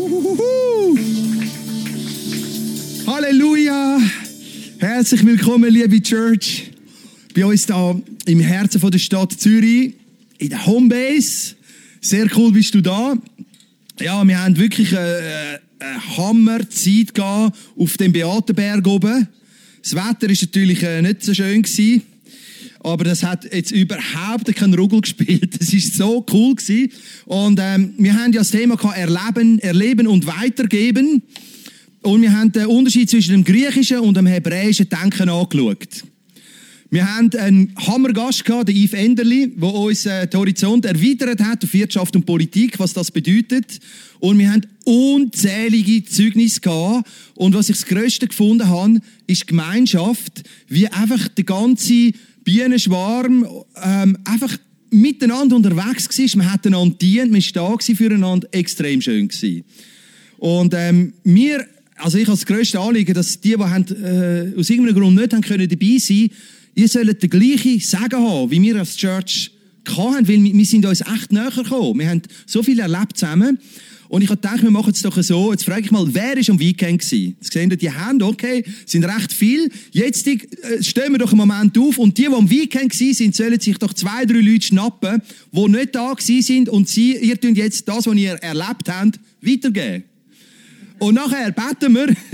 Halleluja! Herzlich willkommen, liebe Church, bei uns hier im Herzen der Stadt Zürich, in der Homebase. Sehr cool bist du da. Ja, wir haben wirklich eine Hammer-Zeit gehabt auf dem Beatenberg oben. Das Wetter war natürlich nicht so schön gewesen, aber das hat jetzt überhaupt keinen Ruggel gespielt. Das war so cool gewesen. Und wir haben ja das Thema gehabt, erleben und weitergeben. Und wir haben den Unterschied zwischen dem griechischen und dem hebräischen Denken angeschaut. Wir haben einen Hammergast gehabt, den Yves Enderli, der uns den Horizont erweitert hat auf Wirtschaft und Politik, was das bedeutet. Und wir haben unzählige Zeugnisse gehabt. Und was ich das Grösste gefunden habe, ist Gemeinschaft, wie einfach der ganze Bienenschwarm einfach miteinander unterwegs war. Man hat einander gedient, man war da füreinander, extrem schön gewesen. Und also ich habe das grösste Anliegen, dass die aus irgendeinem Grund nicht dabei sein können, ihr sollt den gleichen Segen haben, wie wir als Church hatten, weil wir sind uns echt näher gekommen. Wir haben so viel erlebt zusammen. Und ich habe gedacht, wir machen es doch so. Jetzt frage ich mal, wer war am Weekend gewesen? Jetzt sehen die Hände, okay, sind recht viel. Jetzt stehen wir doch einen Moment auf und die am Weekend waren, sollen sich doch 2, 3 Leute schnappen, die nicht da waren und ihr tun jetzt das, was ihr erlebt habt, weitergeben. Und nachher beten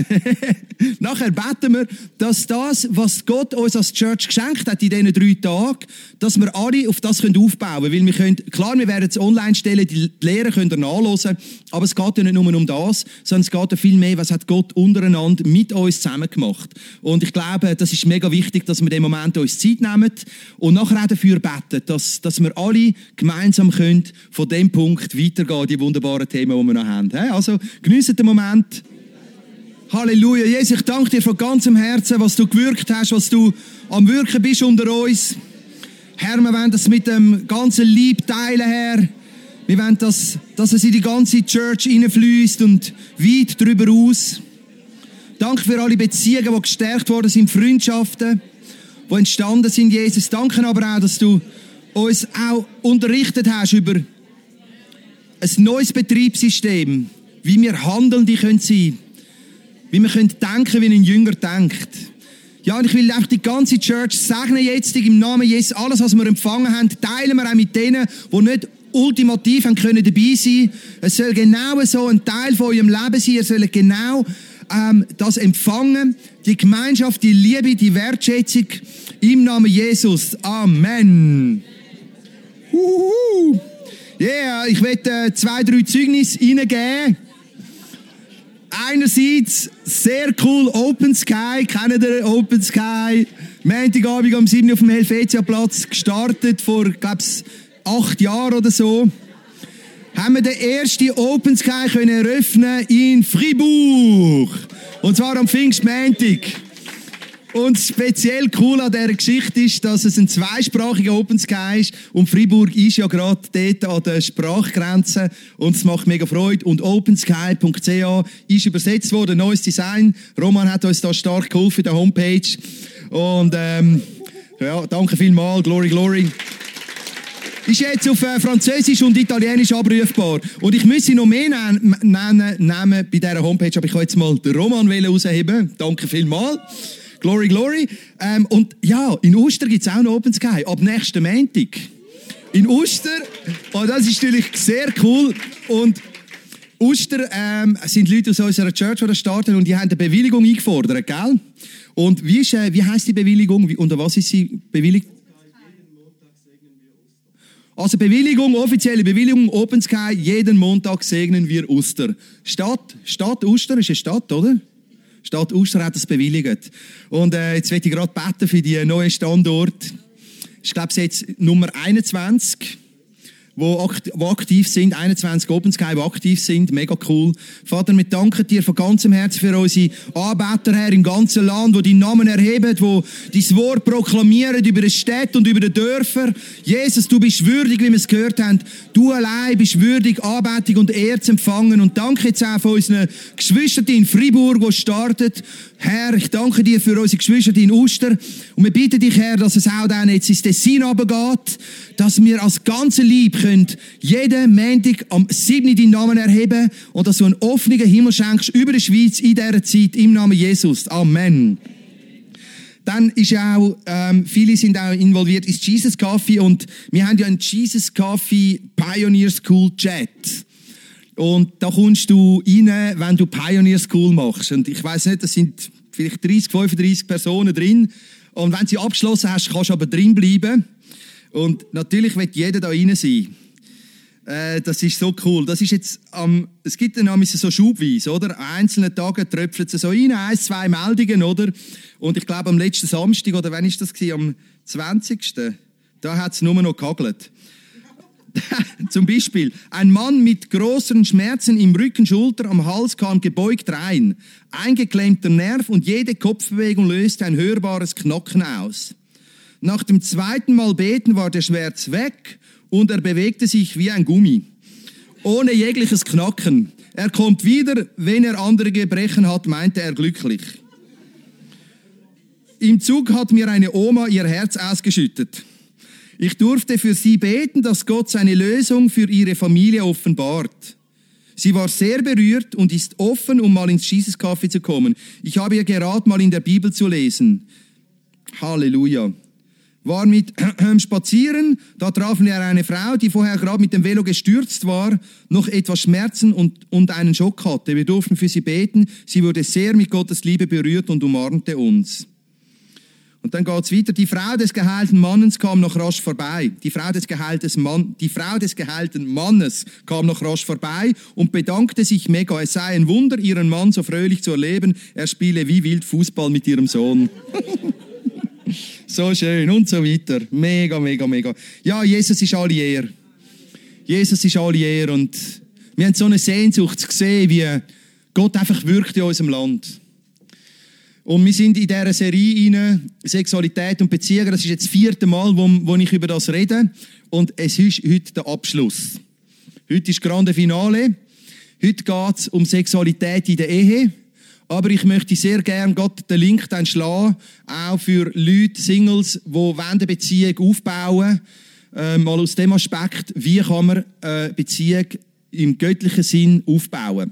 wir, dass das, was Gott uns als Church geschenkt hat in diesen 3 Tagen, dass wir alle auf das aufbauen können. Weil wir können, klar, wir werden es online stellen, die Lehre könnt ihr nachhören, aber es geht ja nicht nur um das, sondern es geht ja viel mehr, was hat Gott untereinander mit uns zusammen gemacht. Und ich glaube, das ist mega wichtig, dass wir in dem Moment uns Zeit nehmen und nachher auch dafür beten, dass wir alle gemeinsam können von dem Punkt weitergehen, die wunderbaren Themen, die wir noch haben. Also, geniessen den Moment. Halleluja. Jesus, ich danke dir von ganzem Herzen, was du gewirkt hast, was du am Wirken bist unter uns. Herr, wir wollen das mit dem ganzen Lieb teilen, Herr. Wir wollen, dass es in die ganze Church hineinfließt und weit darüber aus. Danke für alle Beziehungen, die gestärkt worden sind, Freundschaften, die entstanden sind, Jesus. Danke aber auch, dass du uns auch unterrichtet hast über ein neues Betriebssystem, wie wir Handelnde sein können, wie wir denken können, wie ein Jünger denkt. Ja, und ich will auch die ganze Church segnen jetzt im Namen Jesus. Alles, was wir empfangen haben, teilen wir auch mit denen, die nicht ultimativ haben können dabei sein. Es soll genau so ein Teil von eurem Leben sein. Ihr sollt genau das empfangen. Die Gemeinschaft, die Liebe, die Wertschätzung im Namen Jesus. Amen. Yeah, ich werde 2, 3 Zeugnisse reingeben. Einerseits sehr cool, Open Sky, kennt ihr Open Sky? Montagabend um 7 Uhr auf dem Helvetia-Platz gestartet, vor, glaube ich, 8 Jahren oder so. Haben wir den ersten Open Sky können eröffnen in Fribourg. Und zwar am Pfingstmontag. Und speziell cool an dieser Geschichte ist, dass es ein zweisprachiger Open Sky ist. Und Fribourg ist ja gerade dort an der Sprachgrenze. Und es macht mega Freude. Und opensky.ch ist übersetzt worden. Neues Design. Roman hat uns da stark geholfen in der Homepage. Und ja, danke vielmals. Glory, glory. Ist jetzt auf Französisch und Italienisch abrufbar. Und ich müsste noch mehr nennen bei dieser Homepage. Aber ich kann jetzt mal den Roman rausheben. Danke vielmals. Glory, glory. Und ja, in Uster gibt es auch noch Open Sky. Ab nächsten Montag. In Uster. Und das ist natürlich sehr cool. Und Uster sind Leute aus unserer Church, die da starten. Und die haben eine Bewilligung eingefordert, gell? Und wie heisst die Bewilligung? Unter was ist sie bewilligt? Also Bewilligung, offizielle Bewilligung, Open Sky, jeden Montag segnen wir Uster. Stadt Uster ist eine Stadt, oder? Stadt Uster hat das bewilligt. Und jetzt möchte ich gerade beten für die neuen Standorte. Ich glaube, es ist jetzt Nummer 21, wo aktiv sind, 21 Open Sky, die aktiv sind, mega cool. Vater, wir danken dir von ganzem Herzen für unsere Anbeter, Herr, im ganzen Land, die deinen Namen erheben, die dein Wort proklamieren über die Städte und über die Dörfer. Jesus, du bist würdig, wie wir es gehört haben. Du allein bist würdig, Anbetung und Ehre zu empfangen. Und danke jetzt auch für unsere Geschwister in Fribourg, die startet. Herr, ich danke dir für unsere Geschwister in Uster. Und wir bitten dich, Herr, dass es auch dann jetzt ins Tessin runtergeht, dass wir als ganze Lieb könnt jeden Montag am 7. deinen Namen erheben und dass du einen offenen Himmel schenkst über der Schweiz in dieser Zeit im Namen Jesus. Amen. Dann ist auch, viele sind auch involviert ins Jesus Coffee und wir haben ja einen Jesus Coffee Pioneer School Chat. Und da kommst du rein, wenn du Pioneer School machst. Und ich weiss nicht, das sind vielleicht 30, 35 Personen drin. Und wenn du sie abgeschlossen hast, kannst du aber drin bleiben. Und natürlich wird jeder da rein sein. Das ist so cool. Das ist jetzt, es gibt dann nämlich so schubweise, oder? An einzelnen Tagen tröpfelt es so rein, 1, 2 Meldungen, oder? Und ich glaube, am letzten Samstag, oder wann war das? Am 20. Da hat es nur noch gehagelt. Zum Beispiel, ein Mann mit großen Schmerzen im Rücken, Schulter, am Hals kam gebeugt rein. Eingeklemmter Nerv und jede Kopfbewegung löste ein hörbares Knacken aus. Nach dem zweiten Mal beten war der Schmerz weg und er bewegte sich wie ein Gummi. Ohne jegliches Knacken. Er kommt wieder, wenn er andere Gebrechen hat, meinte er glücklich. Im Zug hat mir eine Oma ihr Herz ausgeschüttet. Ich durfte für sie beten, dass Gott seine Lösung für ihre Familie offenbart. Sie war sehr berührt und ist offen, um mal ins Jesus Café zu kommen. Ich habe ihr geraten, mal in der Bibel zu lesen. Halleluja. War mit spazieren, da trafen wir eine Frau, die vorher gerade mit dem Velo gestürzt war, noch etwas Schmerzen und einen Schock hatte. Wir durften für sie beten. Sie wurde sehr mit Gottes Liebe berührt und umarmte uns. Und dann geht's weiter. Die Frau des geheilten Mannes kam noch rasch vorbei. Die Frau des geheilten Mannes kam noch rasch vorbei und bedankte sich mega. Es sei ein Wunder, ihren Mann so fröhlich zu erleben. Er spiele wie wild Fußball mit ihrem Sohn. So schön und so weiter. Mega, mega, mega. Ja, Jesus ist alle Ehre. Jesus ist alle Ehre. Und wir haben so eine Sehnsucht zu sehen, wie Gott einfach wirkt in unserem Land. Und wir sind in dieser Serie rein, Sexualität und Beziehungen. Das ist jetzt das 4. Mal, wo ich über das rede. Und es ist heute der Abschluss. Heute ist Grande Finale. Heute geht es um Sexualität in der Ehe. Aber ich möchte sehr gerne Gott den Link dann schlagen, auch für Leute, Singles, die eine Beziehung aufbauen wollen. Mal aus dem Aspekt, wie kann man eine Beziehung im göttlichen Sinn aufbauen.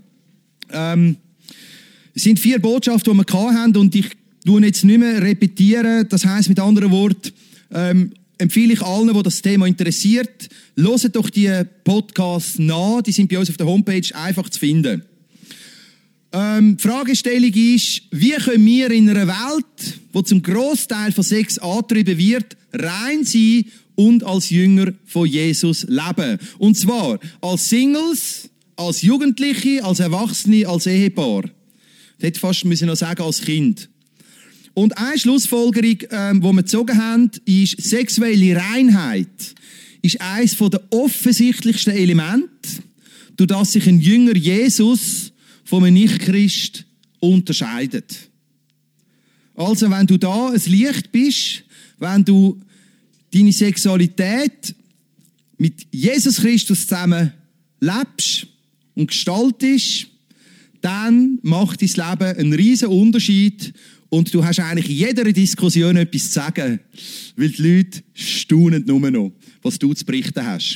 Es sind 4 Botschaften, die wir hatten und ich tue jetzt nicht mehr repetieren. Das heisst mit anderen Worten, empfehle ich allen, die das Thema interessiert, hört doch die Podcasts nach. Die sind bei uns auf der Homepage einfach zu finden. Die Fragestellung ist, wie können wir in einer Welt, die zum Grossteil von Sex angetrieben wird, rein sein und als Jünger von Jesus leben? Und zwar als Singles, als Jugendliche, als Erwachsene, als Ehepaar. Ich hätte fast noch sagen, als Kind. Und eine Schlussfolgerung, die wir gezogen haben, ist, sexuelle Reinheit ist eines der offensichtlichsten Elemente, durch das sich ein Jünger Jesus von einem Nicht-Christ unterscheidet. Also, wenn du da ein Licht bist, wenn du deine Sexualität mit Jesus Christus zusammen lebst und gestaltest, dann macht dein Leben einen riesen Unterschied und du hast eigentlich in jeder Diskussion etwas zu sagen, weil die Leute staunen nur noch, was du zu berichten hast.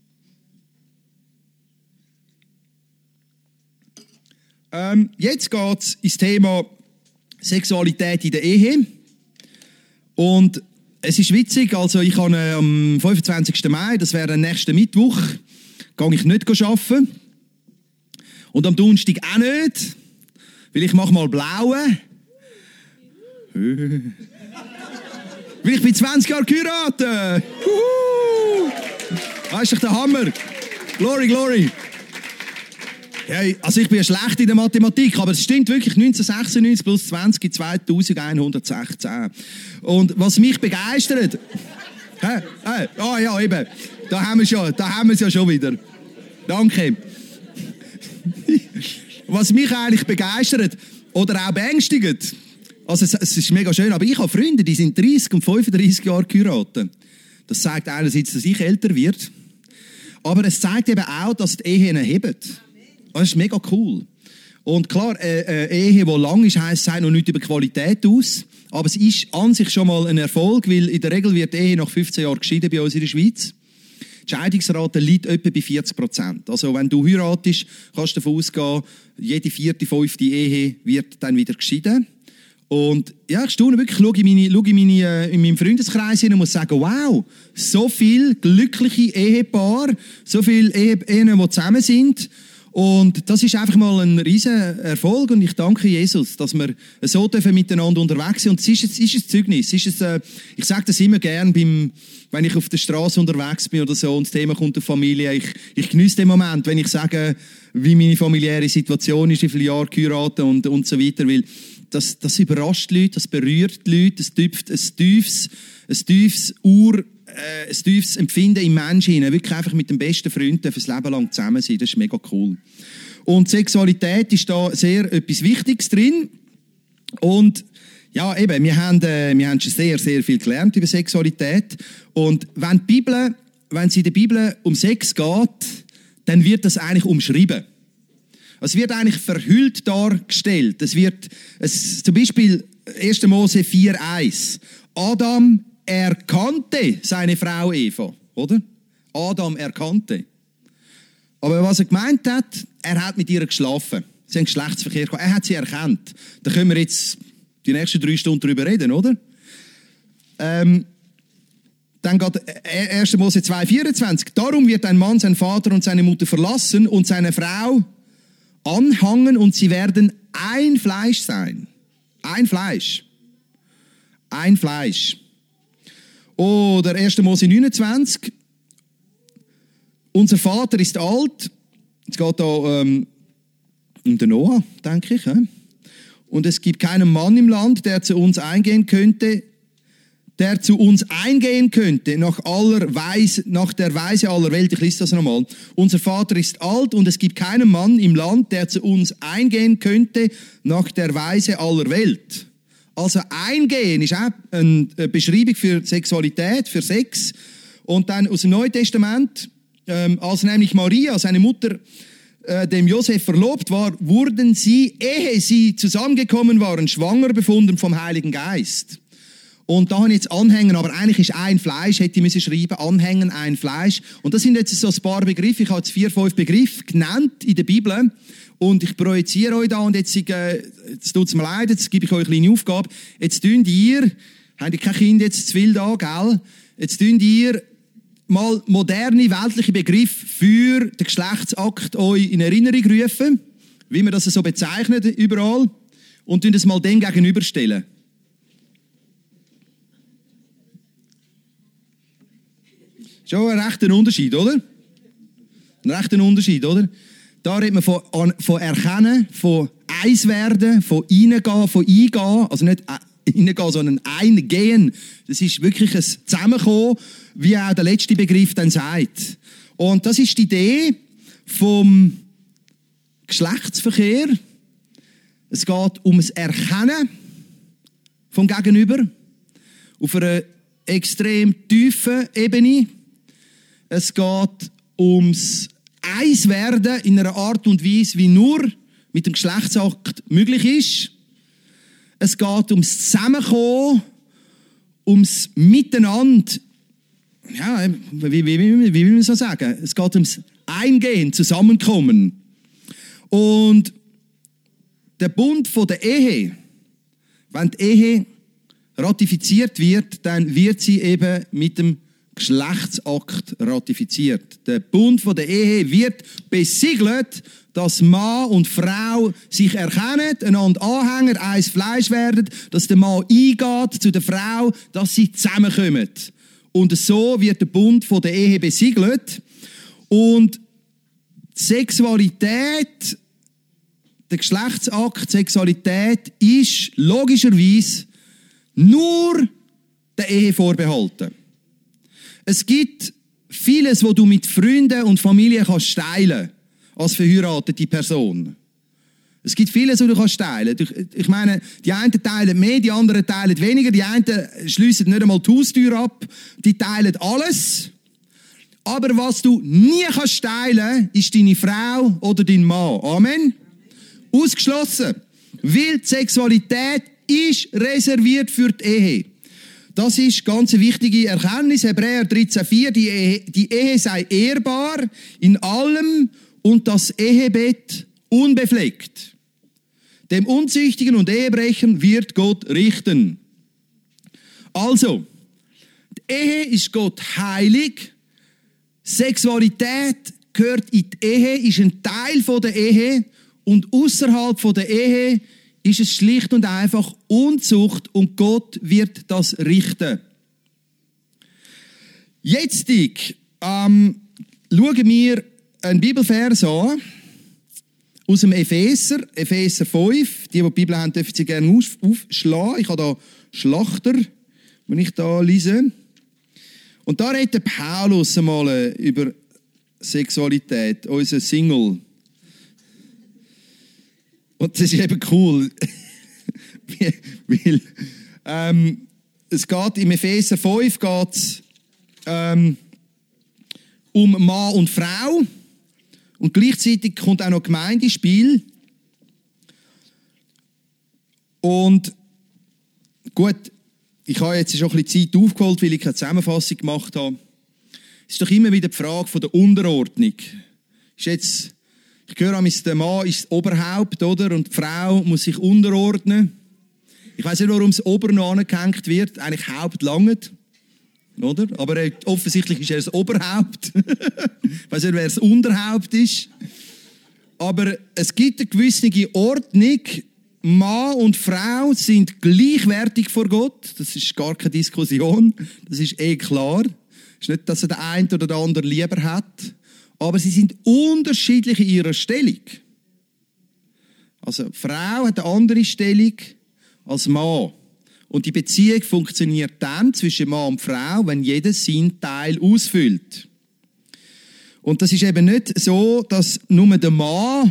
Jetzt geht es ins Thema Sexualität in der Ehe. Und es ist witzig, also ich habe am 25. Mai, das wäre der nächste Mittwoch, gehe ich nicht arbeiten. Und am Donnerstag auch nicht, weil ich mache mal blaue. Weil ich bin 20 Jahre geheiratet. Das ist doch der Hammer. Glory, glory. Hey, also ich bin ja schlecht in der Mathematik, aber es stimmt wirklich, 1996 plus 20 gibt 2116. Und was mich begeistert... ja, eben. Da haben wir es ja schon wieder. Danke. Was mich eigentlich begeistert oder auch beängstigt, also es ist mega schön, aber ich habe Freunde, die sind 30 und 35 Jahre geheiratet. Das zeigt einerseits, dass ich älter werde, aber es zeigt eben auch, dass die Ehen heben. Das ist mega cool. Und klar, eine Ehe, die lang ist, heisst, es sagt noch nichts über Qualität aus, aber es ist an sich schon mal ein Erfolg, weil in der Regel wird die Ehe nach 15 Jahren geschieden bei uns in der Schweiz. Die Scheidungsrate liegt etwa bei 40%. Also wenn du heiratest, kannst du davon ausgehen, jede 4., 5. Ehe wird dann wieder geschieden. Und ja, ich staune wirklich, schaue in meinem Freundeskreis hin und muss sagen, wow, so viele glückliche Ehepaare, so viele Ehen, die zusammen sind. Und das ist einfach mal ein riesen Erfolg und ich danke Jesus, dass wir so miteinander unterwegs sind. Und es ist ein Zeugnis. Ich sage das immer gern, wenn ich auf der Straße unterwegs bin oder so und das Thema kommt auf Familie. Ich genieße den Moment, wenn ich sage, wie meine familiäre Situation ist, wie viele Jahre geheiratet und so weiter. Weil das überrascht die Leute, das berührt die Leute, das tüpft ein tiefes Empfinden im Menschen hinein. Wirklich einfach mit dem besten Freund fürs Leben lang zusammen sein. Das ist mega cool. Und Sexualität ist da sehr etwas Wichtiges drin. Und ja, eben, wir haben schon sehr, sehr viel gelernt über Sexualität. Und wenn es in der Bibel um Sex geht, dann wird das eigentlich umschrieben. Es wird eigentlich verhüllt dargestellt. Zum Beispiel 1. Mose 4,1. Adam erkannte seine Frau Eva, oder? Adam erkannte. Aber was er gemeint hat, er hat mit ihr geschlafen. Sie haben Geschlechtsverkehr gehabt. Er hat sie erkannt. Da können wir jetzt die nächsten 3 Stunden darüber reden, oder? Dann geht 1. Mose 2,24. Darum wird ein Mann seinen Vater und seine Mutter verlassen und seine Frau anhangen und sie werden ein Fleisch sein. Ein Fleisch. Ein Fleisch. Oder 1. Mose 29. Unser Vater ist alt. Es geht da um den Noah, denke ich. Und es gibt keinen Mann im Land, der zu uns eingehen könnte, nach der Weise aller Welt. Ich lese das nochmal. Unser Vater ist alt und es gibt keinen Mann im Land, der zu uns eingehen könnte nach der Weise aller Welt. Also eingehen ist auch eine Beschreibung für Sexualität, für Sex. Und dann aus dem Neuen Testament, als nämlich Maria, seine Mutter, dem Josef verlobt war, wurden sie, ehe sie zusammengekommen waren, schwanger befunden vom Heiligen Geist. Und da habe ich jetzt Anhängen, aber eigentlich ist ein Fleisch, hätte ich schreiben, Anhängen, ein Fleisch. Und das sind jetzt so ein paar Begriffe, ich habe jetzt 4, 5 Begriffe genannt in der Bibel. Und ich projiziere euch da und jetzt tut es mir leid, jetzt gebe ich euch eine kleine Aufgabe. Jetzt habt ihr kein Kind jetzt zu viel da, gell? Jetzt ihr mal moderne weltliche Begriffe für den Geschlechtsakt euch in Erinnerung rufen, wie man das so bezeichnet überall, und das mal dem gegenüberstellen. Schon ein rechter Unterschied, oder? Ein rechter Unterschied, oder? Da redet man von Erkennen, von Eiswerden, von Reingehen, von Eingehen. Also nicht Reingehen, sondern Eingehen. Das ist wirklich ein Zusammenkommen, wie auch der letzte Begriff dann sagt. Und das ist die Idee vom Geschlechtsverkehr. Es geht um das Erkennen vom Gegenüber auf einer extrem tiefen Ebene. Es geht ums Eiswerden in einer Art und Weise, wie nur mit dem Geschlechtsakt möglich ist. Es geht ums Zusammenkommen, ums Miteinander. Ja, wie will man so sagen? Es geht ums Eingehen, Zusammenkommen. Und der Bund von der Ehe, wenn die Ehe ratifiziert wird, dann wird sie eben mit dem Geschlechtsakt ratifiziert. Der Bund von der Ehe wird besiegelt, dass Mann und Frau sich erkennen, einander anhängen, eins Fleisch werden, dass der Mann eingeht zu der Frau, dass sie zusammenkommen. Und so wird der Bund von der Ehe besiegelt. Und die Sexualität, der Geschlechtsakt, Sexualität ist logischerweise nur der Ehe vorbehalten. Es gibt vieles, was du mit Freunden und Familie kannst teilen als verheiratete Person. Es gibt vieles, was du kannst teilen. Ich meine, die einen teilen mehr, die anderen teilen weniger. Die einen schliessen nicht einmal die Haustür ab. Die teilen alles. Aber was du nie kannst teilen, ist deine Frau oder dein Mann. Amen. Ausgeschlossen. Weil die Sexualität ist reserviert für die Ehe. Das ist ganz eine wichtige Erkenntnis. Hebräer 13,4. Die Ehe sei ehrbar in allem und das Ehebett unbefleckt. Dem Unzüchtigen und Ehebrechern wird Gott richten. Also, die Ehe ist Gott heilig. Sexualität gehört in die Ehe, ist ein Teil der Ehe. Und außerhalb der Ehe ist es schlicht und einfach Unzucht und Gott wird das richten. Jetzt schauen wir einen Bibelvers an aus dem Epheser 5. Die Bibel haben, dürfen Sie gerne aufschlagen. Ich habe da Schlachter, wenn ich da lese. Und da redet Paulus einmal über Sexualität, unser Single. Und das ist eben cool, weil es geht im Epheser 5 um Mann und Frau und gleichzeitig kommt auch noch Gemeinde ins Spiel. Und gut, ich habe jetzt schon ein bisschen Zeit aufgeholt, weil ich keine Zusammenfassung gemacht habe. Es ist doch immer wieder die Frage von der Unterordnung. Ich höre einmal, der Mann ist das Oberhaupt, oder? Und die Frau muss sich unterordnen. Ich weiss nicht, warum das Ober noch angehängt wird. Eigentlich Haupt langt, oder? Aber offensichtlich ist er das Oberhaupt. Ich weiss nicht, wer das Unterhaupt ist. Aber es gibt eine gewisse Ordnung. Mann und Frau sind gleichwertig vor Gott. Das ist gar keine Diskussion. Das ist klar. Es ist nicht, dass er den einen oder den anderen lieber hat. Aber sie sind unterschiedlich in ihrer Stellung. Also, die Frau hat eine andere Stellung als Mann. Und die Beziehung funktioniert dann zwischen Mann und Frau, wenn jeder seinen Teil ausfüllt. Und das ist eben nicht so, dass nur der Mann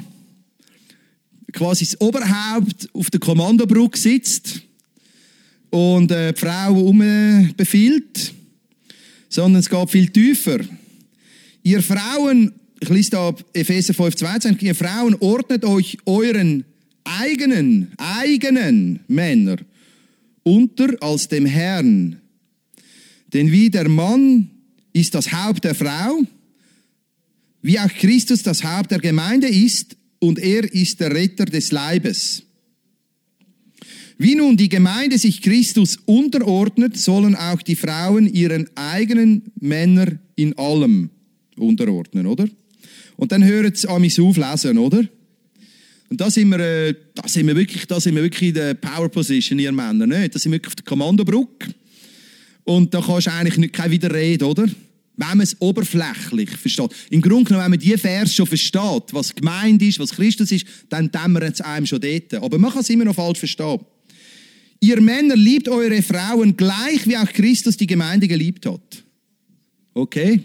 quasi das Oberhaupt auf der Kommandobrücke sitzt und die Frau befiehlt, sondern es geht viel tiefer. Ihr Frauen, ich lese da Epheser 5,22, ihr Frauen ordnet euch euren eigenen Männer unter als dem Herrn. Denn wie der Mann ist das Haupt der Frau, wie auch Christus das Haupt der Gemeinde ist und er ist der Retter des Leibes. Wie nun die Gemeinde sich Christus unterordnet, sollen auch die Frauen ihren eigenen Männern in allem unterordnen, oder? Und dann hört es an mich auflesen, oder? Und da sind wir wirklich in der Power Position, ihr Männer, nicht? Da sind wir wirklich auf der Kommandobrücke. Und da kannst du eigentlich keine Widerrede, oder? Wenn man es oberflächlich versteht. Im Grunde genommen, wenn man diese Vers schon versteht, was gemeint ist, was Christus ist, dann dämmert es einem schon dort. Aber man kann es immer noch falsch verstehen. Ihr Männer liebt eure Frauen gleich, wie auch Christus die Gemeinde geliebt hat. Okay?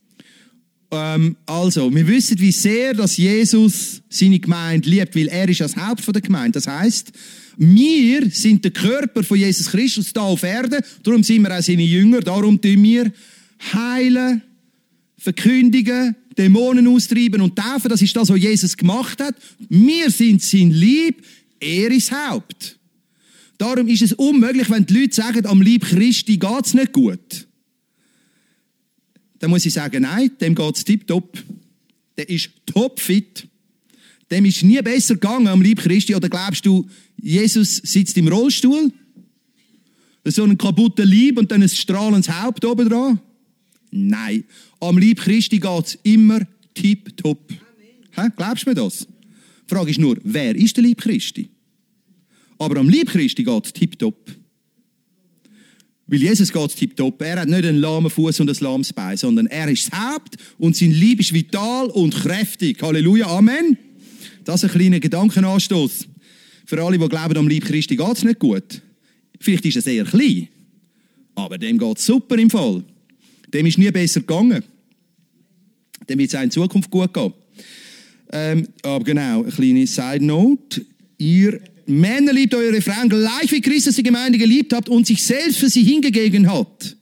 Also, wir wissen, wie sehr dass Jesus seine Gemeinde liebt, weil er ist das Haupt der Gemeinde. Das heisst, wir sind der Körper von Jesus Christus hier auf Erden, darum sind wir auch seine Jünger, darum tun wir heilen, verkündigen, Dämonen austreiben und taufen. Das ist das, was Jesus gemacht hat. Wir sind sein Leib, er ist das Haupt. Darum ist es unmöglich, wenn die Leute sagen, am Leib Christi geht es nicht gut. Dann muss ich sagen, nein, dem geht es tipptopp. Der ist topfit. Dem ist nie besser gegangen am Leib Christi. Oder glaubst du, Jesus sitzt im Rollstuhl? So einen kaputten Leib und dann ein strahlendes Haupt oben dran? Nein. Am Leib Christi geht es immer tipptopp. Glaubst du mir das? Die Frage ist nur, wer ist der Leib Christi? Aber am Leib Christi geht es tipptopp. Weil Jesus geht es tipptopp. Er hat nicht einen lahmen Fuß und ein lahmes Bein, sondern er ist das Haupt und sein Leib ist vital und kräftig. Halleluja, Amen. Das ist ein kleiner Gedankenanstoß. Für alle, die glauben, am Leib Christi geht es nicht gut. Vielleicht ist er sehr klein, aber dem geht es super im Fall. Dem ist nie besser gegangen. Dem wird es auch in Zukunft gut gehen. Aber genau, eine kleine Side-Note. Ihr Männer liebt eure Frauen gleich wie Christus die Gemeinde geliebt habt und sich selbst für sie hingegeben hat.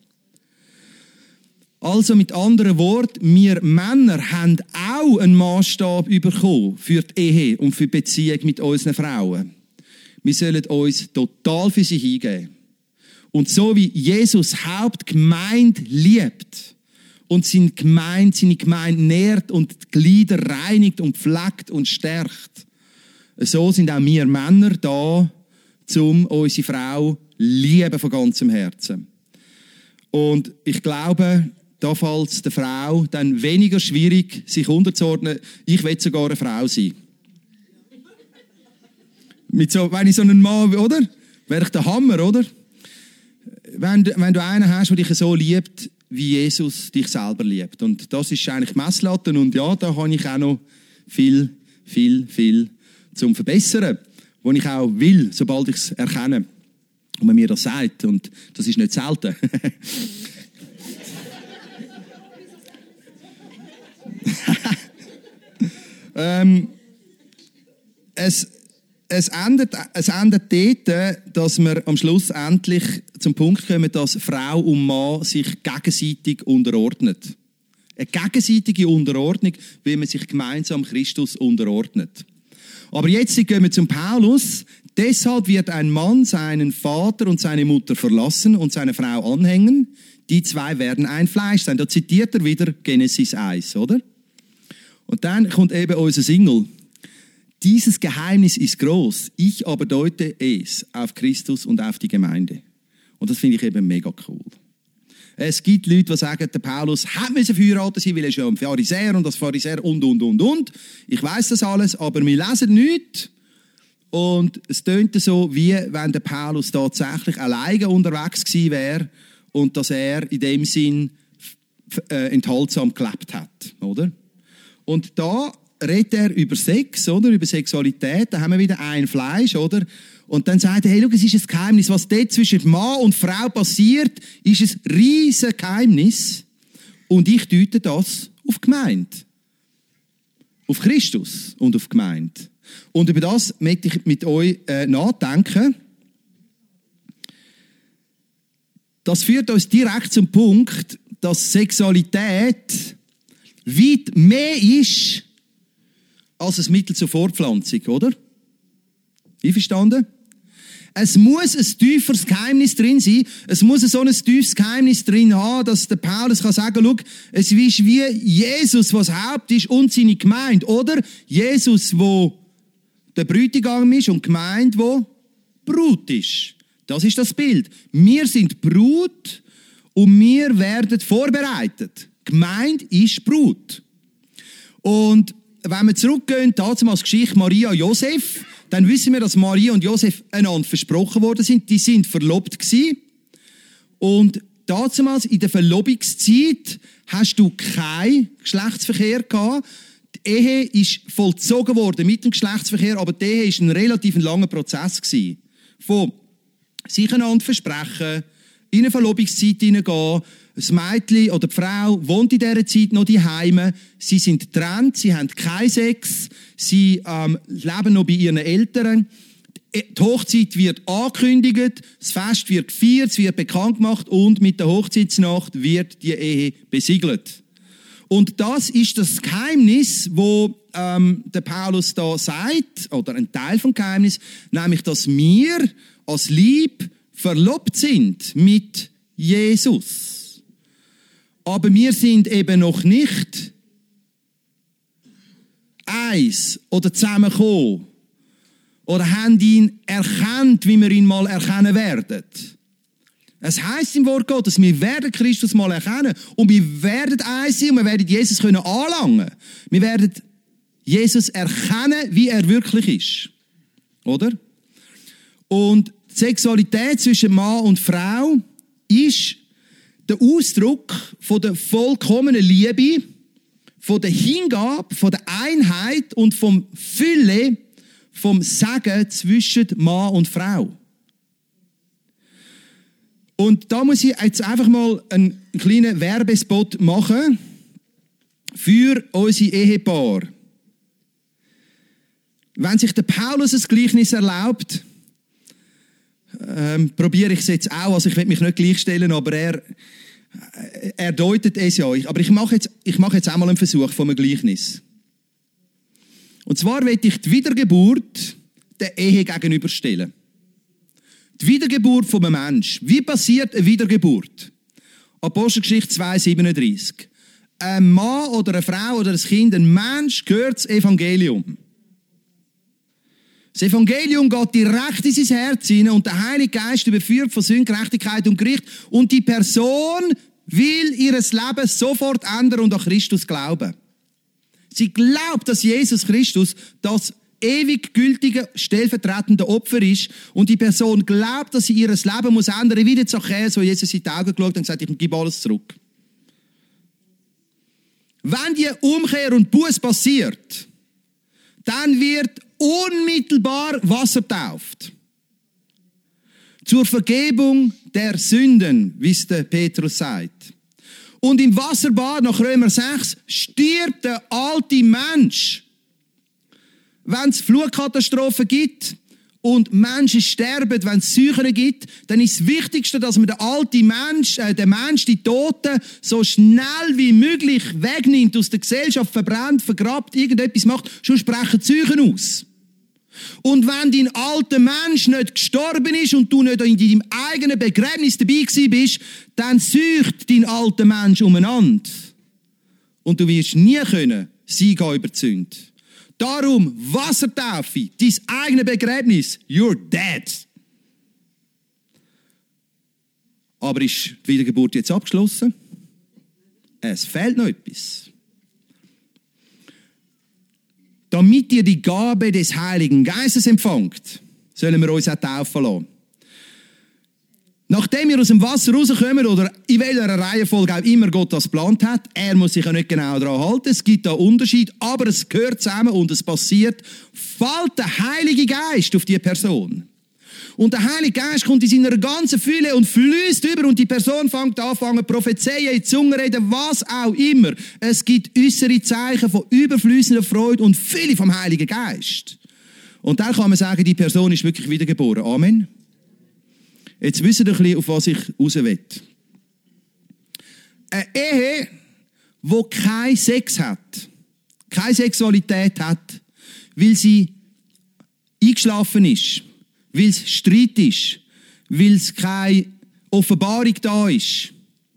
Also mit anderen Worten, wir Männer haben auch einen Maßstab bekommen für die Ehe und für die Beziehung mit unseren Frauen. Wir sollen uns total für sie hingeben. Und so wie Jesus Hauptgemeinde liebt und seine Gemeinde nährt und die Glieder reinigt und pflegt und stärkt, so sind auch wir Männer da, um unsere Frau lieben von ganzem Herzen. Und ich glaube, da fällt es der Frau dann weniger schwierig, sich unterzuordnen. Ich will sogar eine Frau sein. Wenn ich so einen Mann, oder? Wäre ich der Hammer, oder? Wenn du einen hast, der dich so liebt, wie Jesus dich selber liebt. Und das ist eigentlich Messlatte. Und ja, da habe ich auch noch viel zum Verbessern, was ich auch will, sobald ich es erkenne. Und man mir das sagt. Und das ist nicht selten. Es endet dort, dass wir am Schluss endlich zum Punkt kommen, dass Frau und Mann sich gegenseitig unterordnet. Eine gegenseitige Unterordnung, wie man sich gemeinsam Christus unterordnet. Aber jetzt gehen wir zum Paulus. Deshalb wird ein Mann seinen Vater und seine Mutter verlassen und seine Frau anhängen. Die zwei werden ein Fleisch sein. Da zitiert er wieder Genesis 1, oder? Und dann kommt eben unser Single. Dieses Geheimnis ist groß, ich aber deute es auf Christus und auf die Gemeinde. Und das finde ich eben mega cool. Es gibt Leute, die sagen, der Paulus hätte verheiratet sein, weil er ist ja ein Pharisäer und das Pharisäer und. Ich weiss das alles, aber wir lesen nichts. Und es tönt so, wie wenn der Paulus tatsächlich alleine unterwegs gewesen wäre und dass er in dem Sinn enthaltsam gelebt hat, oder? Und da redet er über Sex, oder? Über Sexualität. Da haben wir wieder ein Fleisch, oder? Und dann sagt er, hey, schau, es ist ein Geheimnis. Was dort zwischen Mann und Frau passiert, ist ein riesiges Geheimnis. Und ich deute das auf Gemeinde. Auf Christus und auf Gemeinde. Und über das möchte ich mit euch nachdenken. Das führt uns direkt zum Punkt, dass Sexualität weit mehr ist als ein Mittel zur Fortpflanzung, oder? Einverstanden? Es muss ein tieferes Geheimnis drin sein. Es muss so ein tiefes Geheimnis drin haben, dass der Paulus kann sagen, schau, es ist wie Jesus, was Haupt ist, und seine Gemeinde. Oder Jesus, wo der Bräutigam ist, und die Gemeinde, wo Brut ist. Das ist das Bild. Wir sind Brut und wir werden vorbereitet. Die Gemeinde ist Brut. Und wenn wir zurückgehen, dazu als Geschichte Maria und Josef, dann wissen wir, dass Maria und Josef einander versprochen worden sind. Die sind verlobt gewesen. Und damals in der Verlobungszeit hast du keinen Geschlechtsverkehr gehabt. Die Ehe ist vollzogen worden mit dem Geschlechtsverkehr, aber die Ehe war ein relativ langer Prozess gewesen. Von sich einander versprechen, in eine Verlobungszeit hineingehen. Das Mädchen oder die Frau wohnt in dieser Zeit noch daheim. Sie sind getrennt, sie haben keinen Sex, sie leben noch bei ihren Eltern. Die Hochzeit wird angekündigt, das Fest wird gefeiert, es wird bekannt gemacht und mit der Hochzeitsnacht wird die Ehe besiegelt. Und das ist das Geheimnis, wo der Paulus da sagt, oder ein Teil vom Geheimnis, nämlich, dass wir als Lieb verlobt sind mit Jesus. Aber wir sind eben noch nicht eins oder zusammengekommen oder haben ihn erkannt, wie wir ihn mal erkennen werden. Es heisst im Wort Gottes, wir werden Christus mal erkennen und wir werden eins sein und wir werden Jesus können anlangen. Wir werden Jesus erkennen, wie er wirklich ist. Oder? Und die Sexualität zwischen Mann und Frau ist der Ausdruck von der vollkommenen Liebe, von der Hingabe, von der Einheit und vom Fülle, vom Segen zwischen Mann und Frau. Und da muss ich jetzt einfach mal einen kleinen Werbespot machen für unsere Ehepaar. Wenn sich der Paulus ein Gleichnis erlaubt, probiere ich es jetzt auch, also ich will mich nicht gleichstellen, aber er deutet es ja. Aber ich mache jetzt einmal einen Versuch von einem Gleichnis. Und zwar will ich die Wiedergeburt der Ehe gegenüberstellen. Die Wiedergeburt von einem Menschen. Wie passiert eine Wiedergeburt? Apostelgeschichte 2,37. Ein Mann oder eine Frau oder ein Kind, ein Mensch gehört das Evangelium. Das Evangelium geht direkt in sein Herz hinein und der Heilige Geist überführt von Sünde, Gerechtigkeit und Gericht und die Person will ihr Leben sofort ändern und an Christus glauben. Sie glaubt, dass Jesus Christus das ewig gültige, stellvertretende Opfer ist und die Person glaubt, dass sie ihr Leben muss ändern, wie der Zachäus, wo Jesus in die Augen geschaut hat und gesagt, ich gebe alles zurück. Wenn die Umkehr und Buß passiert, dann wird unmittelbar Wasser getauft. Zur Vergebung der Sünden, wie es der Petrus sagt. Und im Wasserbad nach Römer 6 stirbt der alte Mensch. Wenn es Flutkatastrophen gibt und Menschen sterben, wenn es Seuchen gibt, dann ist das Wichtigste, dass man den alten Mensch, die Toten, so schnell wie möglich wegnimmt, aus der Gesellschaft verbrennt, vergrabt, irgendetwas macht, schon sprechen die Seuchen aus. Und wenn dein alter Mensch nicht gestorben ist und du nicht in deinem eigenen Begräbnis dabei gewesen bist, dann seucht dein alter Mensch umeinander. Und du wirst nie können Sieg über die Sünde. Darum, Wassertaufe, dein eigenes Begräbnis, you're dead. Aber ist die Wiedergeburt jetzt abgeschlossen? Es fehlt noch etwas. Damit ihr die Gabe des Heiligen Geistes empfangt, sollen wir uns auch taufen lassen. Nachdem wir aus dem Wasser rauskommen, oder in welcher Reihenfolge auch immer Gott das geplant hat, er muss sich ja nicht genau daran halten, es gibt da Unterschied, aber es gehört zusammen und es passiert, fällt der Heilige Geist auf die Person. Und der Heilige Geist kommt in seiner ganzen Fülle und fließt über und die Person fängt an, prophezeien, in Zungen reden, was auch immer. Es gibt äußere Zeichen von überfließender Freude und Fülle vom Heiligen Geist. Und dann kann man sagen, die Person ist wirklich wiedergeboren. Amen. Jetzt wisst ihr ein bisschen, auf was ich raus will. Eine Ehe, die keinen Sex hat, keine Sexualität hat, weil sie eingeschlafen ist, weil es Streit ist, weil es keine Offenbarung da ist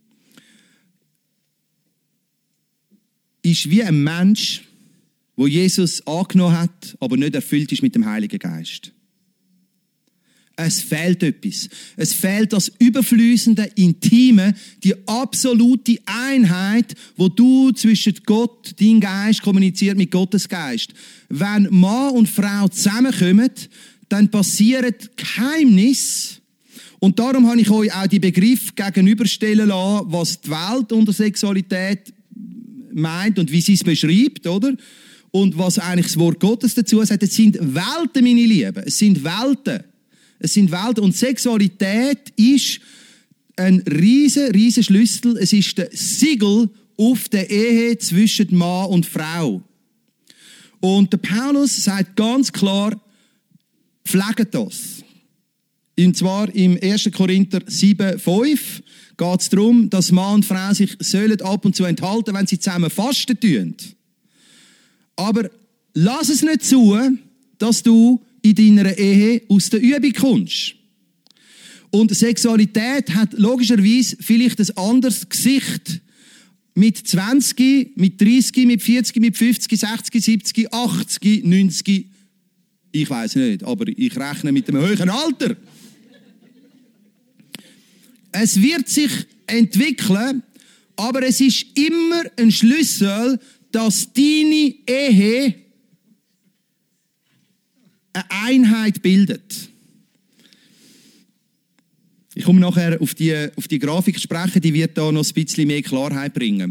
wie ein Mensch, wo Jesus angenommen hat, aber nicht erfüllt ist mit dem Heiligen Geist. Es fehlt etwas. Es fehlt das überfließende, intime, die absolute Einheit, wo du zwischen Gott, dein Geist, kommuniziert mit Gottes Geist. Wenn Mann und Frau zusammenkommen, dann passieren Geheimnisse. Und darum habe ich euch auch die Begriffe gegenüberstellen lassen, was die Welt unter Sexualität meint und wie sie es beschreibt, oder? Und was eigentlich das Wort Gottes dazu sagt. Es sind Welten, meine Lieben. Es sind Welten. Es sind Welten. Und Sexualität ist ein riesen Schlüssel. Es ist der Siegel auf der Ehe zwischen Mann und Frau. Und der Paulus sagt ganz klar, pflegt das. Und zwar im 1. Korinther 7,5 geht es darum, dass Mann und Frau sich sollen ab und zu enthalten, wenn sie zusammen fasten tun. Aber lass es nicht zu, dass du in deiner Ehe aus der Übung kommst. Und Sexualität hat logischerweise vielleicht ein anderes Gesicht mit 20, mit 30, mit 40, mit 50, 60, 70, 80, 90. Ich weiss nicht, aber ich rechne mit einem höheren Alter. Es wird sich entwickeln, aber es ist immer ein Schlüssel, dass deine Ehe eine Einheit bildet. Ich komme nachher auf die Grafik sprechen, die wird da noch ein bisschen mehr Klarheit bringen.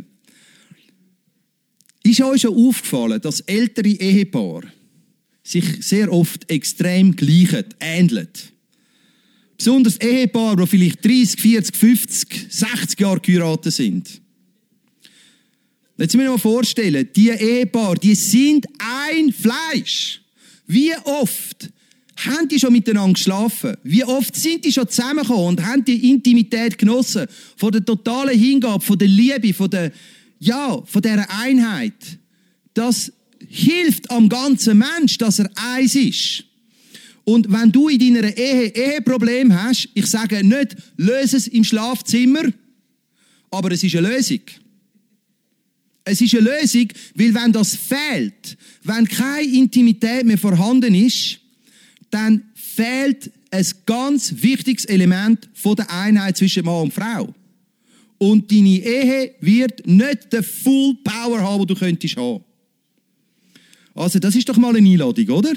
Ist euch schon aufgefallen, dass ältere Ehepaare sich sehr oft extrem gleichen, ähneln? Besonders Ehepaare, die vielleicht 30, 40, 50, 60 Jahre geheiratet sind. Jetzt müssen wir mal vorstellen, die Ehepaare, die sind ein Fleisch. Wie oft haben die schon miteinander geschlafen? Wie oft sind die schon zusammengekommen und haben die Intimität genossen? Von der totalen Hingabe, von der Liebe, von dieser Einheit. Das hilft am ganzen Mensch, dass er eins ist. Und wenn du in deiner Ehe Eheproblem hast, ich sage nicht, löse es im Schlafzimmer, aber es ist eine Lösung. Es ist eine Lösung, weil wenn das fehlt, wenn keine Intimität mehr vorhanden ist, dann fehlt ein ganz wichtiges Element von der Einheit zwischen Mann und Frau. Und deine Ehe wird nicht den Full Power haben, den du könntest haben. Also das ist doch mal eine Einladung, oder?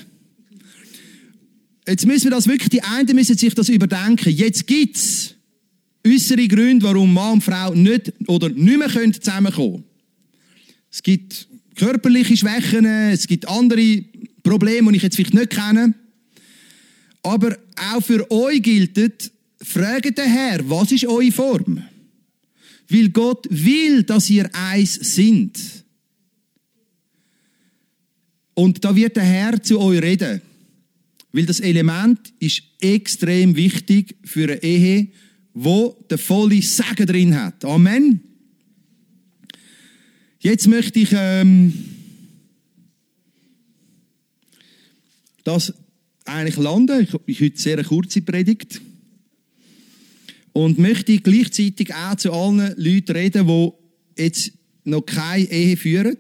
Jetzt müssen wir das wirklich, die einen müssen sich das überdenken. Jetzt gibt es äußere Gründe, warum Mann und Frau nicht oder nicht mehr zusammenkommen können. Es gibt körperliche Schwächen, es gibt andere Probleme, die ich jetzt vielleicht nicht kenne. Aber auch für euch gilt, fragt den Herr, was ist eure Form? Weil Gott will, dass ihr eins sind. Und da wird der Herr zu euch reden. Weil das Element ist extrem wichtig für eine Ehe, wo der volle Segen drin hat. Amen. Jetzt möchte ich das eigentlich landen. Ich habe heute sehr eine kurze Predigt. Und möchte gleichzeitig auch zu allen Leuten reden, die jetzt noch keine Ehe führen.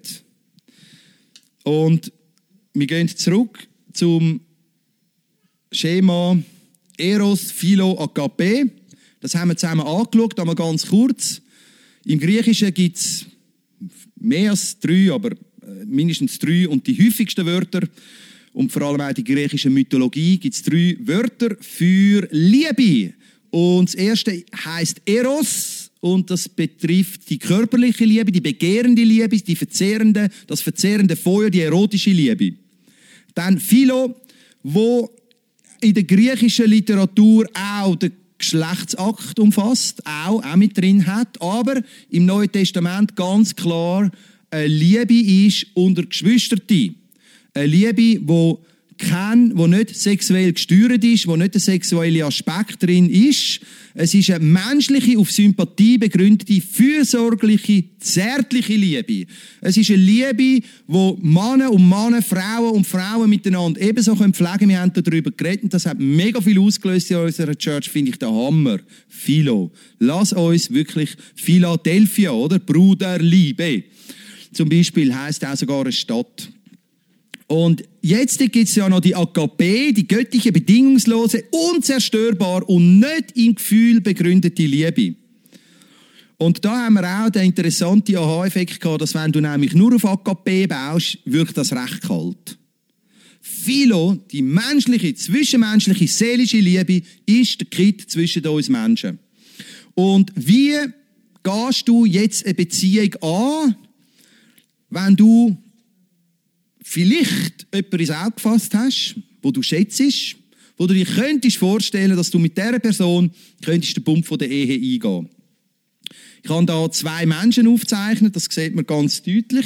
Und wir gehen zurück zum Schema Eros, Philo, Agape. Das haben wir zusammen angeschaut, aber ganz kurz. Im Griechischen gibt es mehr als 3, aber mindestens 3 und die häufigsten Wörter und vor allem auch die griechische Mythologie gibt es 3 Wörter für Liebe. Und das erste heisst Eros und das betrifft die körperliche Liebe, die begehrende Liebe, das verzehrende Feuer, die erotische Liebe. Dann Philo, wo in der griechischen Literatur auch den Geschlechtsakt umfasst, auch mit drin hat, aber im Neuen Testament ganz klar eine Liebe ist unter Geschwistern. Eine Liebe, wo nicht sexuell gesteuert ist, wo nicht der sexuelle Aspekt drin ist. Es ist eine menschliche, auf Sympathie begründete, fürsorgliche, zärtliche Liebe. Es ist eine Liebe, wo Männer und Männer, Frauen und Frauen miteinander ebenso pflegen können. Wir haben darüber geredet und das hat mega viel ausgelöst in unserer Church, finde ich der Hammer. Philo. Lass uns wirklich Philadelphia, oder? Bruderliebe. Zum Beispiel heisst auch sogar eine Stadt. Und jetzt gibt es ja noch die Agape, die göttliche, bedingungslose, unzerstörbar und nicht im Gefühl begründete Liebe. Und da haben wir auch den interessanten Aha-Effekt gehabt, dass wenn du nämlich nur auf Agape baust, wirkt das recht kalt. Philo, die menschliche, zwischenmenschliche, seelische Liebe, ist der Kitt zwischen uns Menschen. Und wie gehst du jetzt eine Beziehung an, wenn du vielleicht jemanden ins Auge gefasst hast, wo du schätzt, wo du dir könntest vorstellen, dass du mit dieser Person könntest den Bund der Ehe eingehen. Ich habe da 2 Menschen aufgezeichnet, das sieht man ganz deutlich.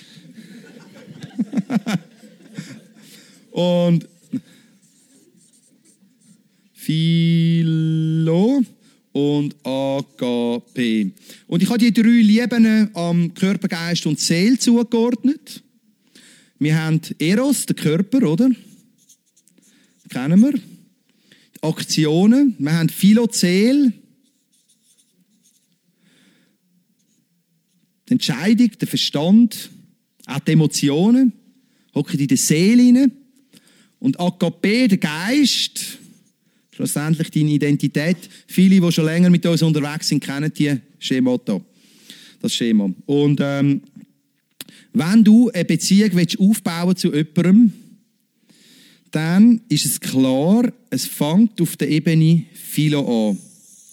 Und Philo und Agape. Und ich habe die 3 Lieben am Körper, Geist und Seele zugeordnet. Wir haben Eros, den Körper, oder? Das kennen wir. Die Aktionen. Wir haben Philozeel. Die Entscheidung, der Verstand, auch die Emotionen. Hocken in der Seele rein. Und Agape, der Geist. Schlussendlich deine Identität. Viele, die schon länger mit uns unterwegs sind, kennen die Schemata. Das Schema. Und wenn du eine Beziehung aufbauen zu jemandem, dann ist es klar, es fängt auf der Ebene Philo an.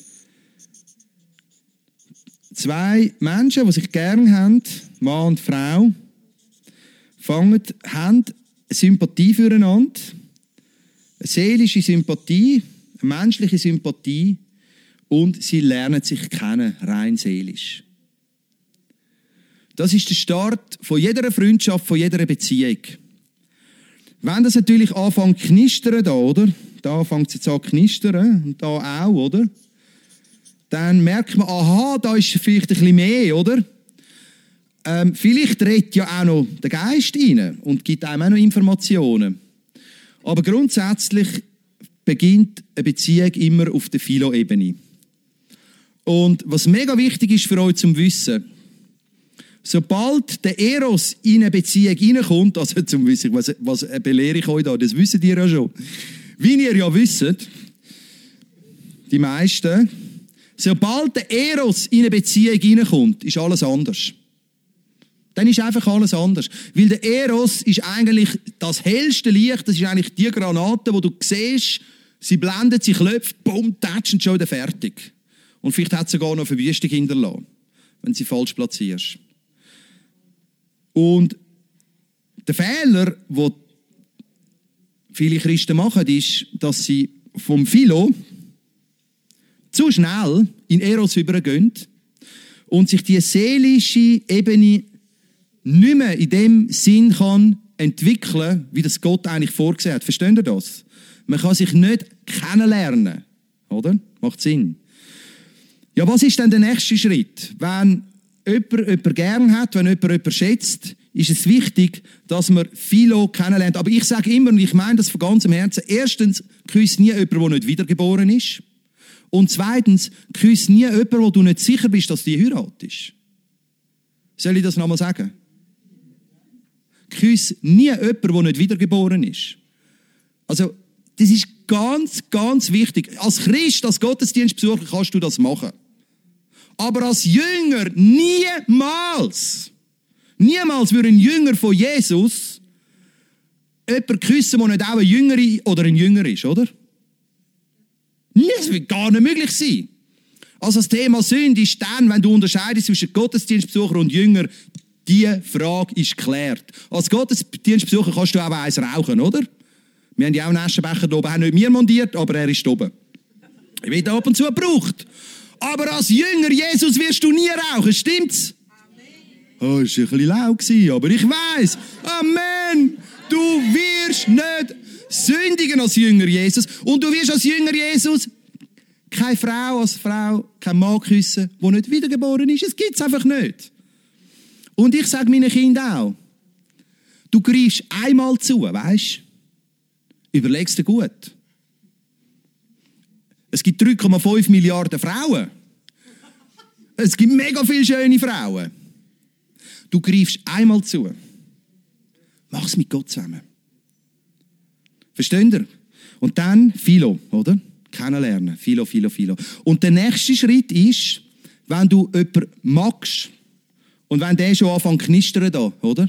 2 Menschen, die sich gerne haben, Mann und Frau, haben eine Sympathie füreinander, eine seelische Sympathie, eine menschliche Sympathie und sie lernen sich kennen, rein seelisch. Das ist der Start von jeder Freundschaft, von jeder Beziehung. Wenn das natürlich anfängt zu knistern, da, oder? Da fängt es jetzt an zu knistern und da auch, oder? Dann merkt man, aha, da ist vielleicht ein bisschen mehr, oder? Vielleicht redet ja auch noch der Geist rein und gibt einem auch noch Informationen. Aber grundsätzlich beginnt eine Beziehung immer auf der Philo-Ebene. Und was mega wichtig ist für euch zum Wissen, sobald der Eros in eine Beziehung reinkommt, also zum Wissen, was belehre ich euch da, das wisst ihr ja schon. Wie ihr ja wisst, die meisten, sobald der Eros in eine Beziehung reinkommt, ist alles anders. Dann ist einfach alles anders. Weil der Eros ist eigentlich das hellste Licht, das ist eigentlich die Granate, die du siehst, sie blendet, sie klopft, bumm, tatsch und schon wieder fertig. Und vielleicht hat sie sogar noch eine Verwüstung hinterlassen, wenn sie falsch platzierst. Und der Fehler, den viele Christen machen, ist, dass sie vom Philo zu schnell in Eros übergehen und sich die seelische Ebene nicht mehr in dem Sinn kann entwickeln, wie das Gott eigentlich vorgesehen hat. Versteht ihr das? Man kann sich nicht kennenlernen. Oder? Macht Sinn. Ja, was ist denn der nächste Schritt? Wenn jemand gern hat, wenn jemand schätzt, ist es wichtig, dass man Philo kennenlernt. Aber ich sage immer, und ich meine das von ganzem Herzen, erstens, küss nie jemanden, der nicht wiedergeboren ist. Und zweitens, küss nie jemanden, wo du nicht sicher bist, dass die heiratest. Soll ich das nochmal sagen? Küss nie jemanden, der nicht wiedergeboren ist. Also, das ist ganz, ganz wichtig. Als Christ, als Gottesdienstbesucher kannst du das machen. Aber als Jünger niemals. Niemals würde ein Jünger von Jesus jemanden küssen, der nicht auch ein Jüngere oder ein Jünger ist, oder? Das wird gar nicht möglich sein. Also das Thema Sünde ist dann, wenn du unterscheidest zwischen Gottesdienstbesucher und Jünger, die Frage ist geklärt. Als Gottesdienstbesucher kannst du auch eins rauchen, oder? Wir haben ja auch einen Aschenbecher da oben, haben nicht wir montiert, aber er ist da oben. Er wird ab und zu gebraucht. Aber als Jünger Jesus wirst du nie rauchen, stimmt's? Amen. Oh, das war ein bisschen laut, aber ich weiss. Amen. Du wirst nicht sündigen als Jünger Jesus. Und du wirst als Jünger Jesus keine Frau als Frau, kein Mann küssen, der nicht wiedergeboren ist. Es gibt es einfach nicht. Und ich sage meinen Kindern auch, du greifst einmal zu, weisst du? Überlegst dir gut. Es gibt 3,5 Milliarden Frauen. Es gibt mega viele schöne Frauen. Du greifst einmal zu. Mach es mit Gott zusammen. Versteht ihr? Und dann Philo, oder? Kennenlernen. Philo. Und der nächste Schritt ist, wenn du jemanden magst und wenn der schon anfängt zu knistern da, oder?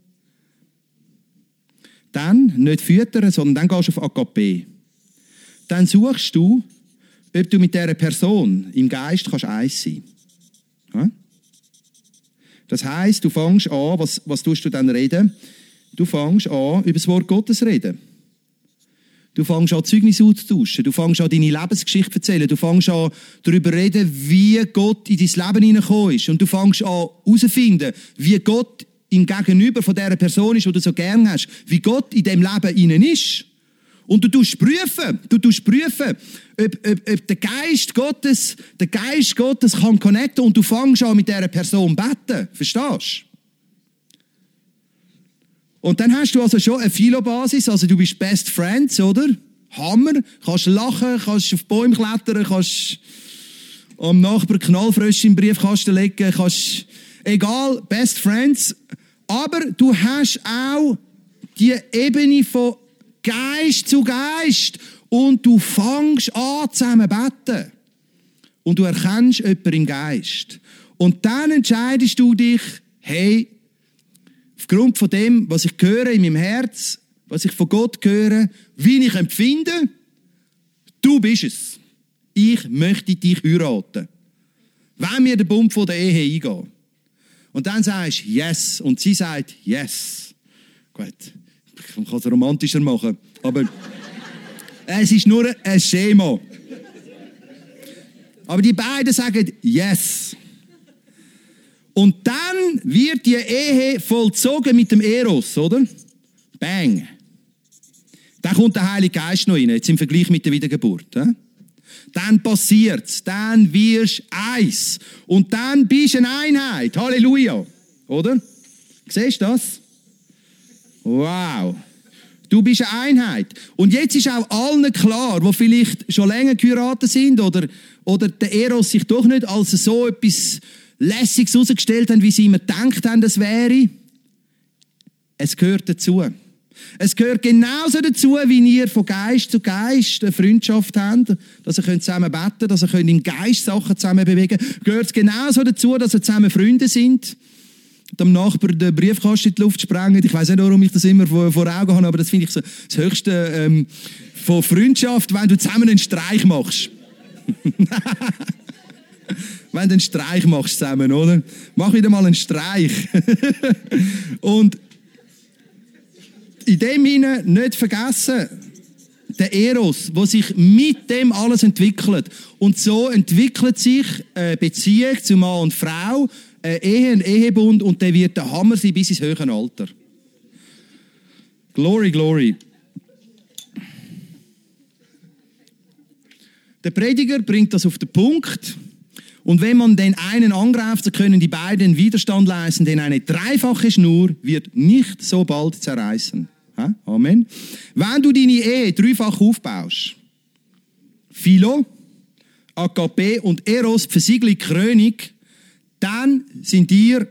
Dann nicht füttern, sondern dann gehst du auf AKP. Dann suchst du, ob du mit dieser Person im Geist kannst eins sein. Ja? Das heisst, du fängst an, was tust du dann reden? Du fängst an, über das Wort Gottes zu reden. Du fängst an, Zeugnis auszutauschen. Du fängst an, deine Lebensgeschichte zu erzählen. Du fängst an, darüber zu reden, wie Gott in dein Leben hineingekommen ist. Und du fängst an, herauszufinden, wie Gott im Gegenüber von dieser Person ist, die du so gern hast. Wie Gott in diesem Leben innen ist. Und du tust prüfen, ob der Geist Gottes kann connecten und du fängst an, mit dieser Person zu beten. Verstehst du? Und dann hast du also schon eine Philo-Basis, also du bist Best Friends, oder? Hammer, kannst lachen, kannst auf Bäume klettern, kannst am Nachbarn Knallfrösche im Briefkasten legen, kannst, egal, Best Friends. Aber du hast auch die Ebene von Geist zu Geist und du fängst an, zusammen zu beten. Und du erkennst jemanden im Geist. Und dann entscheidest du dich, hey, aufgrund von dem, was ich höre in meinem Herz, was ich von Gott höre, wie ich empfinde, du bist es. Ich möchte dich heiraten. Wenn wir den Bund von der Ehe eingehen. Und dann sagst du yes. Und sie sagt yes. Gut, man kann es romantischer machen. Aber es ist nur ein Schema. Aber die beiden sagen yes. Und dann wird die Ehe vollzogen mit dem Eros, oder? Bang. Dann kommt der Heilige Geist noch rein, jetzt im Vergleich mit der Wiedergeburt. Dann passiert's, dann wirst du eins. Und dann bist du eine Einheit. Halleluja. Oder? Siehst du das? Wow. Du bist eine Einheit. Und jetzt ist auch allen klar, die vielleicht schon länger geheiratet sind oder der Eros sich doch nicht als so etwas Lässiges herausgestellt haben, wie sie immer gedacht haben, das wäre. Es gehört dazu. Es gehört genauso dazu, wie ihr von Geist zu Geist eine Freundschaft habt, dass ihr zusammen beten könnt, dass ihr im Geist Sachen zusammen bewegen könnt. Gehört es genauso dazu, dass ihr zusammen Freunde sind. Dem Nachbarn den Briefkasten in die Luft sprengen. Ich weiss nicht, warum ich das immer vor Augen habe, aber das finde ich so das Höchste von Freundschaft, wenn du zusammen einen Streich machst. Wenn du einen Streich machst zusammen, oder? Mach wieder mal einen Streich. Und in dem Sinne nicht vergessen, der Eros, der sich mit dem alles entwickelt. Und so entwickelt sich eine Beziehung zu Mann und Frau, eine Ehe, ein Ehebund, und der wird der Hammer sein bis ins höhere Alter. Glory, glory. Der Prediger bringt das auf den Punkt. Und wenn man den einen angreift, so können die beiden Widerstand leisten, denn eine dreifache Schnur wird nicht so bald zerreißen. Amen. Wenn du deine Ehe dreifach aufbaust, Philo, Agape und Eros, die Versiegelung, Krönung, dann sind ihr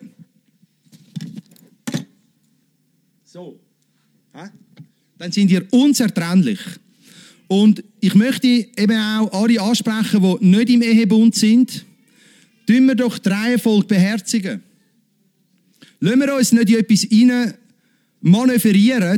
dann sind ihr unzertrennlich. Und ich möchte eben auch alle ansprechen, die nicht im Ehebund sind. Tun wir doch die Reihenfolge beherzigen. Lassen wir uns nicht in etwas rein manövrieren,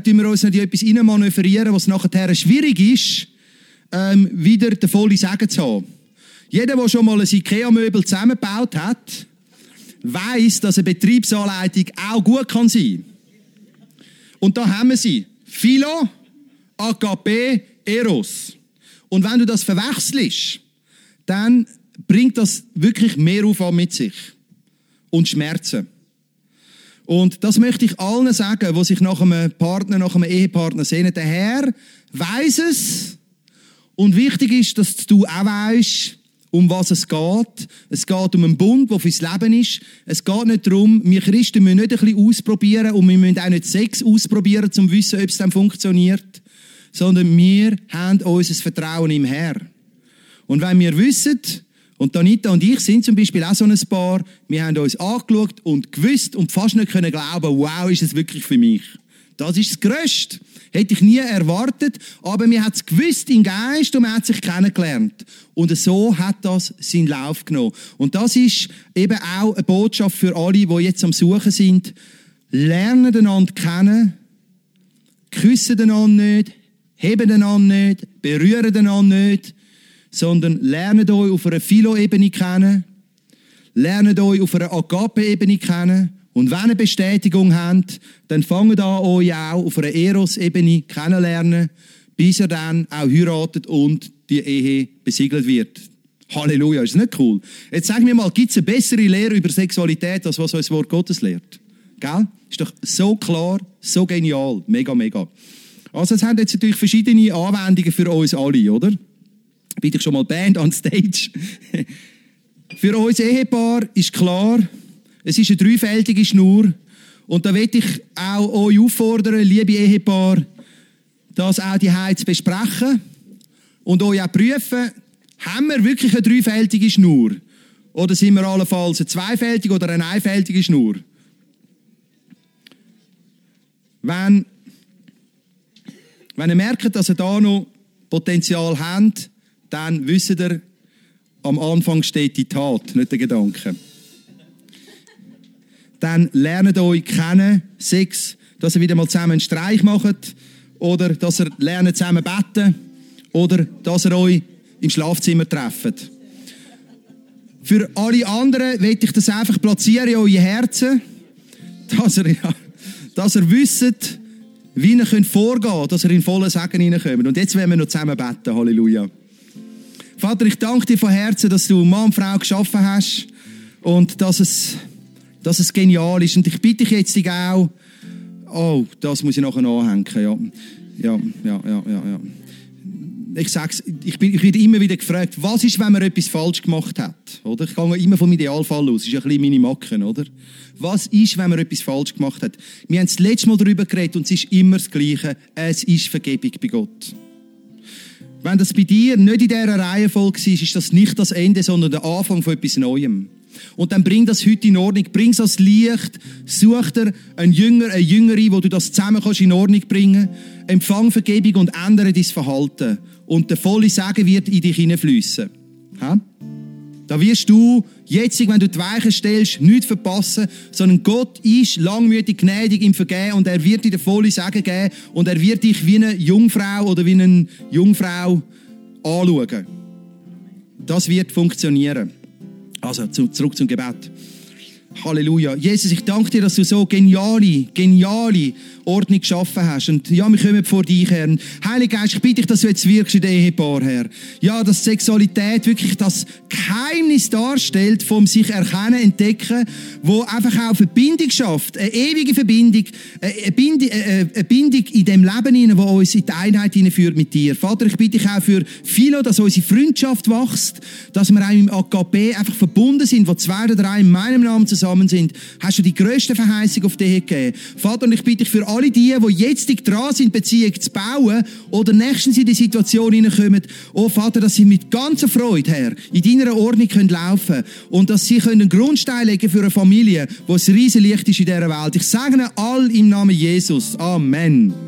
was nachher schwierig ist, wieder den vollen Segen zu haben. Jeder, der schon mal ein IKEA-Möbel zusammengebaut hat, weiss, dass eine Betriebsanleitung auch gut kann sein. Und da haben wir sie. Philo, Agape, Eros. Und wenn du das verwechselst, dann bringt das wirklich mehr Aufwand mit sich. Und Schmerzen. Und das möchte ich allen sagen, die sich nach einem Partner, nach einem Ehepartner sehnen. Der Herr weiss es. Und wichtig ist, dass du auch weisst, um was es geht. Es geht um einen Bund, der fürs Leben ist. Es geht nicht darum, wir Christen müssen nicht ein bisschen ausprobieren und wir müssen auch nicht Sex ausprobieren, um zu wissen, ob es dann funktioniert. Sondern wir haben unser Vertrauen im Herrn. Und wenn wir wissen, und Anita und ich sind zum Beispiel auch so ein Paar, wir haben uns angeschaut und gewusst und fast nicht können glauben, wow, ist es wirklich für mich. Das ist das Größte. Hätte ich nie erwartet, aber wir haben es gewusst im Geist und man hat sich kennengelernt. Und so hat das seinen Lauf genommen. Und das ist eben auch eine Botschaft für alle, die jetzt am Suchen sind. Lernen einander kennen, küssen einander nicht, heben einander nicht, berühren einander nicht, sondern lernt euch auf einer Philo-Ebene kennen, lernt euch auf einer Agape-Ebene kennen, und wenn ihr Bestätigung habt, dann fangt an, euch auch auf einer Eros-Ebene kennenlernen, bis ihr dann auch heiratet und die Ehe besiegelt wird. Halleluja, ist das nicht cool? Jetzt sag mir mal, gibt es eine bessere Lehre über Sexualität, als was uns das Wort Gottes lehrt? Gell? Ist doch so klar, so genial, mega, mega. Also es haben jetzt natürlich verschiedene Anwendungen für uns alle, oder? Bitte ich schon mal Band on Stage. Für uns Ehepaar ist klar, es ist eine dreifältige Schnur. Und da will ich auch euch auffordern, liebe Ehepaar, das auch die zu besprechen und euch auch prüfen, haben wir wirklich eine dreifältige Schnur? Oder sind wir allenfalls eine zweifältige oder eine einfältige Schnur? Wenn ihr merkt, dass ihr da noch Potenzial habt, dann wisst ihr, am Anfang steht die Tat, nicht der Gedanke. Dann lernt euch kennen, Sex, dass ihr wieder mal zusammen einen Streich macht, oder dass ihr lernt zusammen beten, oder dass ihr euch im Schlafzimmer trefft. Für alle anderen will ich das einfach platzieren in eure Herzen, dass ihr wisst, wie ihr vorgehen könnt, dass ihr in vollen Segen hineinkommt. Und jetzt werden wir noch zusammen beten. Halleluja. Vater, ich danke dir von Herzen, dass du Mann und Frau geschaffen hast und dass es genial ist. Und ich bitte dich jetzt auch, oh, das muss ich nachher anhängen, ja. ich werde immer wieder gefragt, was ist, wenn man etwas falsch gemacht hat? Oder? Ich gehe immer vom Idealfall aus. Das ist ein bisschen meine Macke, oder? Was ist, wenn man etwas falsch gemacht hat? Wir haben das letzte Mal darüber geredet und es ist immer das Gleiche. Es ist Vergebung bei Gott. Wenn das bei dir nicht in dieser Reihenfolge war, ist das nicht das Ende, sondern der Anfang von etwas Neuem. Und dann bring das heute in Ordnung, bring es ans Licht, such dir einen Jünger, eine Jüngerin, wo du das zusammen kannst in Ordnung bringen kannst, empfang Vergebung und ändere dein Verhalten. Und der volle Segen wird in dich hineinfliessen. Da wirst du jetzt, wenn du die Weichen stellst, nichts verpassen, sondern Gott ist langmütig, gnädig im Vergehen und er wird dir den vollen Segen geben und er wird dich wie eine Jungfrau oder wie eine Jungfrau anschauen. Das wird funktionieren. Also, zurück zum Gebet. Halleluja. Jesus, ich danke dir, dass du so geniale Ordnung geschaffen hast. Und ja, wir kommen vor dich, Herr. Heiliger Geist, ich bitte dich, dass du jetzt wirkst in dem Ehepaar, Herr. Ja, dass Sexualität wirklich das Geheimnis darstellt vom sich erkennen, entdecken, wo einfach auch Verbindung schafft. Eine ewige Verbindung. Eine Bindung in dem Leben hinein, wo uns in die Einheit hineinführt mit dir. Vater, ich bitte dich auch für Philo, dass unsere Freundschaft wächst, dass wir auch im AKP einfach verbunden sind, wo 2 oder 3 in meinem Namen zusammen sind. Hast du die grösste Verheißung auf dich gegeben. Vater, und ich bitte dich für alle die jetzt dran sind, Beziehung zu bauen oder nächstens in die Situation hineinkommen, oh Vater, dass sie mit ganzer Freude, Herr, in deiner Ordnung laufen können und dass sie einen Grundstein legen für eine Familie, wo es riesen Licht ist in dieser Welt. Ich sage ihnen all im Namen Jesus. Amen.